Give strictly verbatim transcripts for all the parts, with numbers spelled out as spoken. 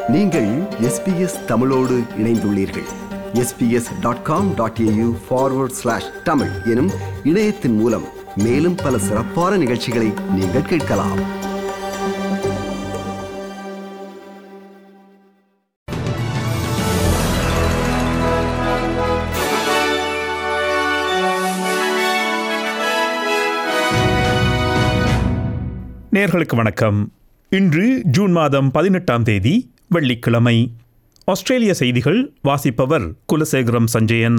நீங்கள் எஸ்பிஎஸ் தமிழோடு இணைந்துள்ளீர்கள். SBS dot com dot AU forward slash தமிழ் எனும் இணையத்தின் மூலம் மேலும் பல சிறப்பான நிகழ்ச்சிகளை நீங்கள் கேட்கலாம். நேயர்களுக்கு வணக்கம். இன்று ஜூன் மாதம் பதினெட்டாம் தேதி வெள்ளிக்கிழமை. ஆஸ்திரேலிய செய்திகள் வாசிப்பவர் குலசேகரம் சஞ்சயன்.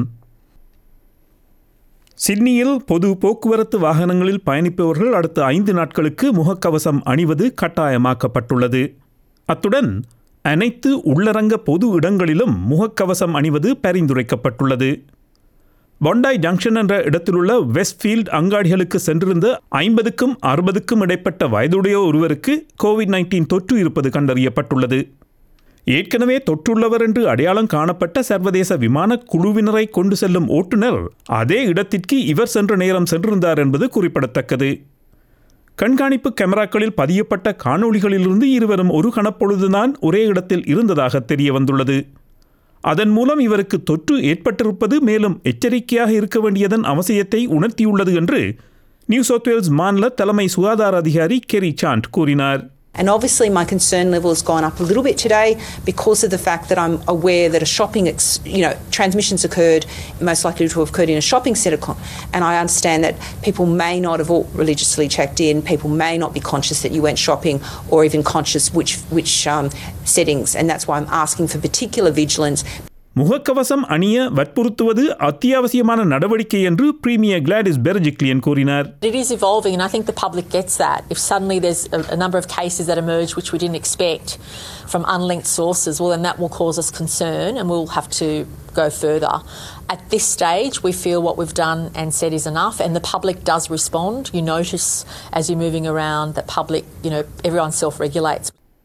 சிட்னியில் பொது போக்குவரத்து வாகனங்களில் பயணிப்பவர்கள் அடுத்த ஐந்து நாட்களுக்கு முகக்கவசம் அணிவது கட்டாயமாக்கப்பட்டுள்ளது. அத்துடன் அனைத்து உள்ளரங்க பொது இடங்களிலும் முகக்கவசம் அணிவது பரிந்துரைக்கப்பட்டுள்ளது. பொண்டாய் ஜங்ஷன் என்ற இடத்திலுள்ள வெஸ்ட்ஃபீல்ட் அங்காடிகளுக்கு சென்றிருந்த ஐம்பதுக்கும் அறுபதுக்கும் இடைப்பட்ட வயதுடைய ஒருவருக்கு கோவிட் நைன்டீன் தொற்று இருப்பது கண்டறியப்பட்டுள்ளது. ஏற்கனவே தொற்றுள்ளவர் என்று அடையாளம் காணப்பட்ட சர்வதேச விமான குழுவினரை கொண்டு செல்லும் ஓட்டுநர் அதே இடத்திற்கு இவர் சென்ற நேரம் சென்றிருந்தார் என்பது குறிப்பிடத்தக்கது. கண்காணிப்பு கேமராக்களில் பதியப்பட்ட காணொளிகளிலிருந்து இருவரும் ஒரு கணப்பொழுதுதான் ஒரே இடத்தில் இருந்ததாக தெரிய வந்துள்ளது. அதன் மூலம் இவருக்கு தொற்று ஏற்பட்டிருப்பது மேலும் எச்சரிக்கையாக இருக்க வேண்டியதன் அவசியத்தை உணர்த்தியுள்ளது என்று நியூ சவுத் வேல்ஸ் மாநில தலைமை சுகாதார அதிகாரி கெரி சாண்ட் கூறினார். And obviously my concern level has gone up a little bit today because of the fact that I'm aware that a shopping, ex- you know, transmissions occurred, most likely to have occurred in a shopping centre. And I understand that people may not have all religiously checked in, people may not be conscious that you went shopping or even conscious which, which um, settings. And that's why I'm asking for particular vigilance. முகக்கவசம் அணிய வற்புறுத்துவது அத்தியாவசியமான நடவடிக்கை என்று premier Gladys Berejiklian கூறினார். It is evolving and I think the public gets that. If suddenly there's a, a number of cases that emerge which we didn't expect from unlinked sources, well then that will cause us concern and we'll have to go further. At this stage we feel what we've done and said is enough and the public does respond. You notice as you're moving around that public, you know, everyone self-regulates.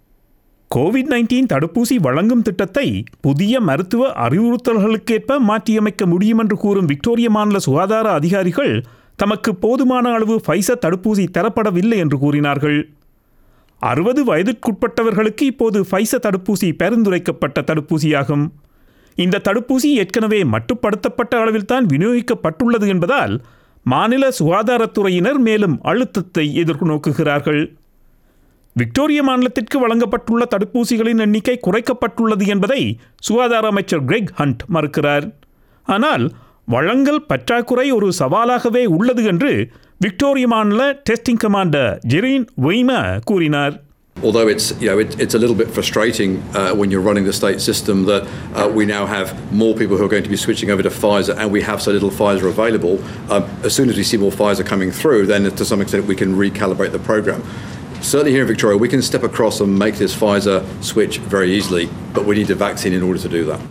Covid nineteen தடுப்பூசி வழங்கும் திட்டத்தை புதிய மருத்துவ அறிவுறுத்தல்களுக்கேற்ப மாற்றியமைக்க முடியும் என்று கூறும் Victoria மாநில சுகாதார அதிகாரிகள் தமக்கு போதுமான அளவு ஃபைசர் தடுப்பூசி தரப்படவில்லை என்று கூறினார்கள். அறுபது வயதிற்குட்பட்டவர்களுக்கு இப்போது ஃபைசர் தடுப்பூசி பரிந்துரைக்கப்பட்ட தடுப்பூசியாகும். இந்த தடுப்பூசி ஏற்கனவே மட்டுப்படுத்தப்பட்ட அளவில்தான் விநியோகிக்கப்பட்டுள்ளது என்பதால் மாநில சுகாதாரத்துறையினர் மேலும் அழுத்தத்தை எதிர்நோக்குகிறார்கள். விக்டோரிய மாநிலத்திற்கு வழங்கப்பட்டுள்ள தடுப்பூசிகளின் எண்ணிக்கை குறைக்கப்பட்டுள்ளது என்பதை சுகாதார அமைச்சர் கிரெக் ஹண்ட் மறுக்கிறார். ஆனால் வழங்கல் பற்றாக்குறை ஒரு சவாலாகவே உள்ளது என்று விக்டோரிய மாநில டெஸ்டிங் கமாண்டர் ஜெரீன் வெய்மா கூறினார். Although it's, you know, it, it's a little bit frustrating uh, when you're running the state system that uh, we now have more people who are going to be switching over to Pfizer and we have so little Pfizer available. Um, as soon as we see more Pfizer coming through, then to some extent we can recalibrate the program. Certainly here in Victoria, we can step across and make this Pfizer switch very easily, but we need a vaccine in order to do that.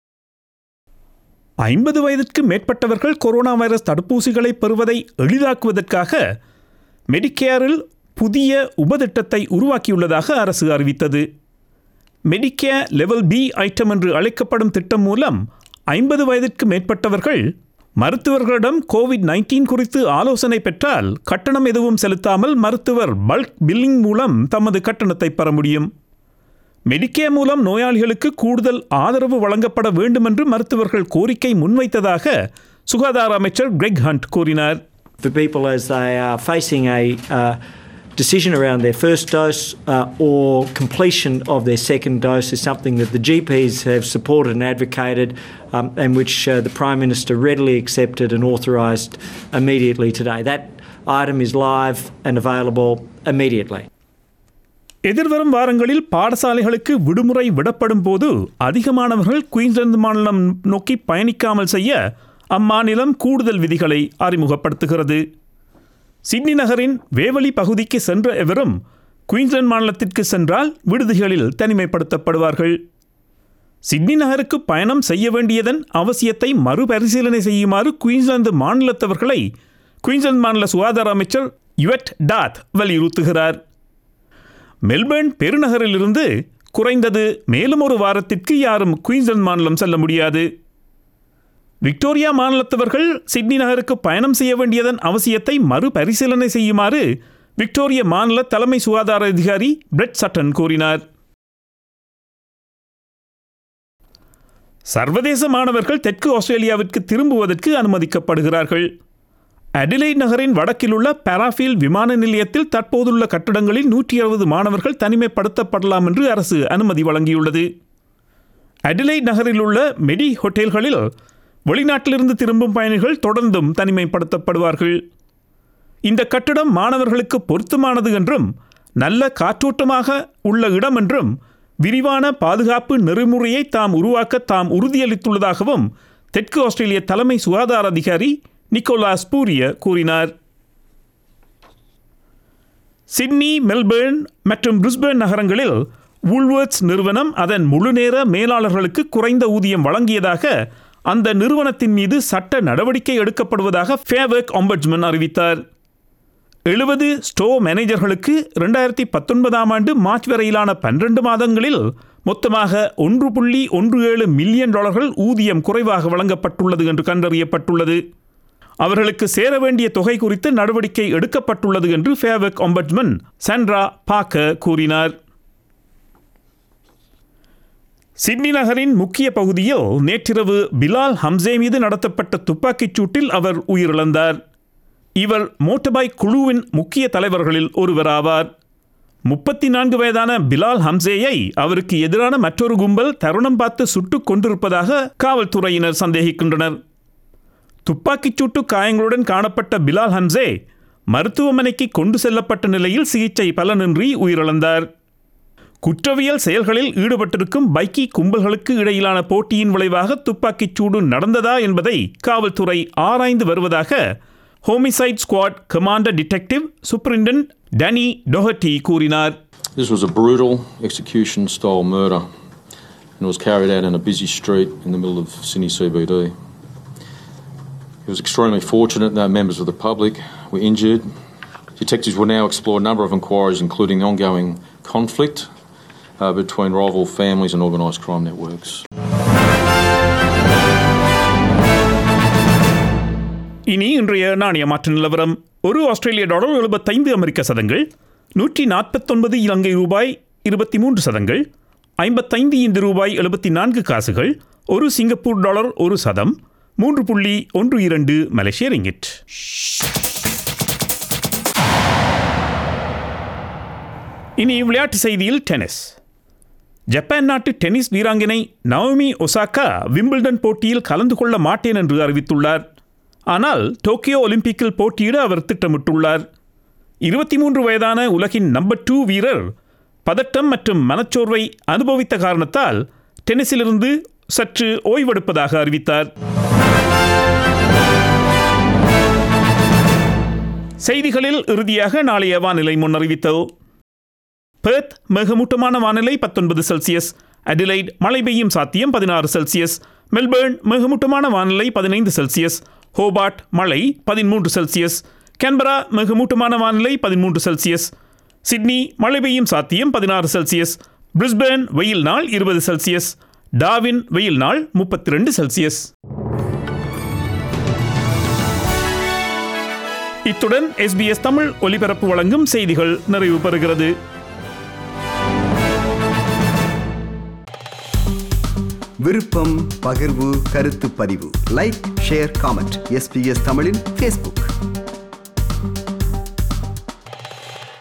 ஐம்பது வயதிற்கு மேற்பட்டவர்கள் corona virus தடுப்பூசிகளை பெறுவதை எளிதாக்குவதற்காக மெடிக்கேரில் புதிய உபதிட்டத்தை உருவாக்கியுள்ளதாக அரசு அறிவித்தது. Medicare level B item என்று அழைக்கப்படும் திட்டம் மூலம் ஐம்பது வயதிற்கு மேற்பட்டவர்கள் மருத்துவர்களிடம் கோவிட் நைன்டீன் குறித்து ஆலோசனை பெற்றால் கட்டணம் எதுவும் செலுத்தாமல் மருத்துவர் பல்க் பில்லிங் மூலம் தமது கட்டணத்தை பெற முடியும். மெடிக்கேர் மூலம் நோயாளிகளுக்கு கூடுதல் ஆதரவு வழங்கப்பட வேண்டும் என்று மருத்துவர்கள் கோரிக்கை முன்வைத்ததாக சுகாதார அமைச்சர் கிரெக் ஹண்ட் கூறினார். For people as they are facing a uh, decision around their first dose uh, or completion of their second dose is something that the G Ps have supported and advocated um, and which uh, the Prime Minister readily accepted and authorised immediately today. That item is live and available immediately. எதிர்வரும் வாரங்களில் பாடசாலைகளுக்கு விடுமுறை விடப்படும் போது அதிகமானவர்கள் Queensland மாநிலம் நோக்கி பயணிக்காமல் செய்ய அம்மாநிலம் கூடுதல் விதிகளை அறிமுகப்படுத்துகிறது. சிட்னி நகரின் வேவலி பகுதிக்கு சென்ற எவரும் குயின்ஸ்லாந்து மாநிலத்திற்கு சென்றால் விடுதிகளில் தனிமைப்படுத்தப்படுவார்கள். சிட்னி நகருக்கு பயணம் செய்ய வேண்டியதன் அவசியத்தை மறுபரிசீலனை செய்யுமாறு குயின்ஸ்லாந்து மாநிலத்தவர்களை குயின்ஸ்லாந்து மாநில சுகாதார அமைச்சர் யுவெட் டாத் வலியுறுத்துகிறார். மெல்பர்ன் பெருநகரிலிருந்து குறைந்தது மேலும் ஒரு வாரத்திற்கு யாரும் குயின்ஸ்லாந்து மாநிலம் செல்ல முடியாது. விக்டோரியா மாநிலத்தவர்கள் சிட்னி நகருக்கு பயணம் செய்ய வேண்டியதன் அவசியத்தை மறுபரிசீலனை செய்யுமாறு விக்டோரிய மாநில தலைமை சுகாதார அதிகாரி பிரெட் சட்டன் கூறினார். சர்வதேச மாணவர்கள் தெற்கு ஆஸ்திரேலியாவிற்கு திரும்புவதற்கு அனுமதிக்கப்படுகிறார்கள். அடிலைட் நகரின் வடக்கிலுள்ள பாராஃபீல்ட் விமான நிலையத்தில் தற்போதுள்ள கட்டடங்களில் நூற்றி அறுபது மாணவர்கள் தனிமைப்படுத்தப்படலாம் என்று அரசு அனுமதி வழங்கியுள்ளது. அடிலைட் நகரில் உள்ள மெடி ஹோட்டல்களில் வெளிநாட்டிலிருந்து திரும்பும் பயணிகள் தொடர்ந்தும் தனிமைப்படுத்தப்படுவார்கள். இந்த கட்டடம் மாணவர்களுக்கு பொருத்தமானது என்றும் நல்ல காற்றோட்டமாக உள்ள இடம் என்றும் விரிவான பாதுகாப்பு நெறிமுறையை தாம் உருவாக்க தாம் உறுதியளித்துள்ளதாகவும் தெற்கு ஆஸ்திரேலிய தலைமை சுகாதார அதிகாரி நிக்கோலாஸ் பூரிய கூறினார். சிட்னி, மெல்பேர்ன் மற்றும் பிரிஸ்பேர்ன் நகரங்களில் வூல்வர்த்ஸ் நிறுவனம் அதன் முழுநேர மேலாளர்களுக்கு குறைந்த ஊதியம் வழங்கியதாக அந்த நிறுவனத்தின் மீது சட்ட நடவடிக்கை எடுக்கப்படுவதாக ஃபேர் ஒர்க் ஆம்பட்ஸ்மன் அறிவித்தார். எழுபது ஸ்டோர் மேனேஜர்களுக்கு இரண்டாயிரத்தி பத்தொன்பதாம் ஆண்டு மார்ச் வரையிலான பன்னிரண்டு மாதங்களில் மொத்தமாக ஒன்று புள்ளி ஒன்று ஏழு மில்லியன் டாலர்கள் ஊதியம் குறைவாக வழங்கப்பட்டுள்ளது என்று கண்டறியப்பட்டுள்ளது. அவர்களுக்கு சேர வேண்டிய தொகை குறித்து நடவடிக்கை எடுக்கப்பட்டுள்ளது என்று Fair Work Ombudsman Sandra Parker கூறினார். சிட்னி நகரின் முக்கிய பகுதியில் நேற்றிரவு பிலால் ஹம்சே மீது நடத்தப்பட்ட துப்பாக்கிச் சூட்டில் அவர் உயிரிழந்தார். இவர் மோட்டர்பைக் குழுவின் முக்கிய தலைவர்களில் ஒருவராவார். முப்பத்தி நான்கு வயதான பிலால் ஹம்சேயை அவருக்கு எதிரான மற்றொரு கும்பல் தருணம் பார்த்து சுட்டுக் கொண்டிருப்பதாக காவல்துறையினர் சந்தேகிக்கின்றனர். துப்பாக்கிச் சூட்டு காயங்களுடன் காணப்பட்ட பிலால் ஹம்சே மருத்துவமனைக்கு கொண்டு செல்லப்பட்ட நிலையில் சிகிச்சை பலனின்றி உயிரிழந்தார். குற்றவியல் செயல்களில் ஈடுபட்டிருக்கும் பைக்கி கும்பல்களுக்கு இடையிலான போட்டியின் விளைவாக துப்பாக்கிச் சூடு நடந்ததா என்பதை காவல்துறை ஆராய்ந்து வருவதாக homicide squad commander detective superintendent Danny Doherty கூறினார். This was a brutal execution-style murder and was carried out in a busy street in the middle of Sydney C B D. It was extremely fortunate no members of the public were injured. Detectives will now explore a number of inquiries, including ongoing conflict uh, between rival families and organised crime networks. இனி இன்றைய நாணய மாற்று நிலவரம். ஒரு ஆஸ்திரேலிய dollar எழுபத்தைந்து அமெரிக்க சதங்கள், நூற்றி நாற்பத்தொன்பது இலங்கை ரூபாய் இருபத்தி மூன்று சதங்கள், ஐம்பத்தைந்து இந்து ரூபாய் எழுபத்தி நான்கு காசுகள், ஒரு சிங்கப்பூர் டாலர் ஒரு சதம், மூன்று புள்ளி ஒன்று இரண்டு மலேசிய ரிங்கிட். இனி விளையாட்டு செய்தியில் டென்னிஸ். ஜப்பான் நாட்டு டென்னிஸ் வீராங்கனை நவோமி ஒசாகா விம்பிள்டன் போட்டியில் கலந்து கொள்ள மாட்டேன் என்று அறிவித்துள்ளார். ஆனால் டோக்கியோ ஒலிம்பிக்கில் போட்டியிட அவர் திட்டமிட்டுள்ளார். இருபத்தி மூன்று வயதான உலகின் நம்பர் டூ வீரர் பதட்டம் மற்றும் மனச்சோர்வை அனுபவித்த காரணத்தால் டென்னிஸிலிருந்து சற்று ஓய்வெடுப்பதாக அறிவித்தார். செய்திகளில் இறுதியாக நாளைய வானிலை முன்னறிவித்தோ. பெர்த் மேகமூட்டமான வானிலை பத்தொன்பது செல்சியஸ், அடிலைட் மழை பெய்யும் சாத்தியம் பதினாறு செல்சியஸ், மெல்பேர்ன் மேகமூட்டமான வானிலை பதினைந்து செல்சியஸ், ஹோபார்ட் மழை பதிமூன்று செல்சியஸ், கேன்பரா மிகமூட்டமான வானிலை பதிமூன்று செல்சியஸ், சிட்னி மழை பெய்யும் சாத்தியம் பதினாறு செல்சியஸ், பிரிஸ்பேர்ன் வெயில் நாள் இருபது செல்சியஸ், டார்வின் வெயில் நாள் முப்பத்தி ரெண்டு செல்சியஸ். இத்துடன் எஸ்பிஎஸ் தமிழ் ஒலிபரப்பு வழங்கும் செய்திகள் நிறைவு பெறுகிறது. விருப்பம், பகிர்வு, கருத்து பதிவு, லைக், ஷேர், காமெண்ட். எஸ்பிஎஸ் தமிழின் ஃபேஸ்புக்.